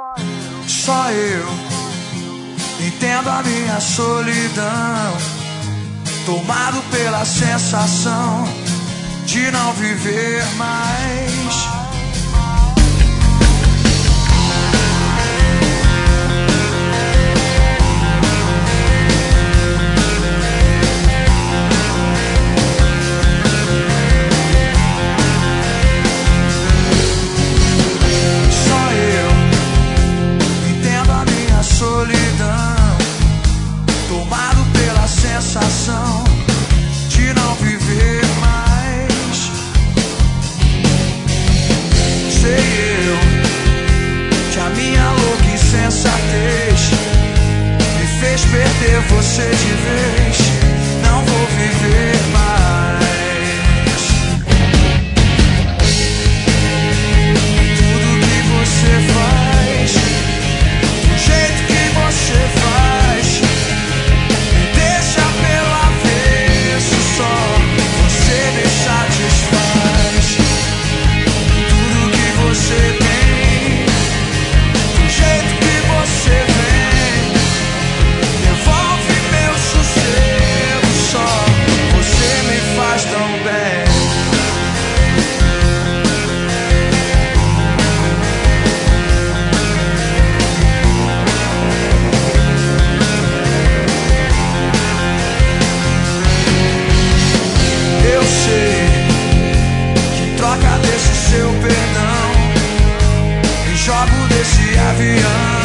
Só eu entendo a minha solidão, tomado pela sensação de não viver mais. Solidão, tomado pela sensação de não viver mais. Sei eu que a minha louca insensatez me fez perder você de vez. Não vou viver mais. Tudo que você faz, do jeito que você faz, me deixa pelo avesso. Só você me satisfaz. Tudo que você tem, do jeito que você vem, devolve meu sossego. Só você me faz tão bem. Eu sei que em troca desse seu perdão me jogo desse avião.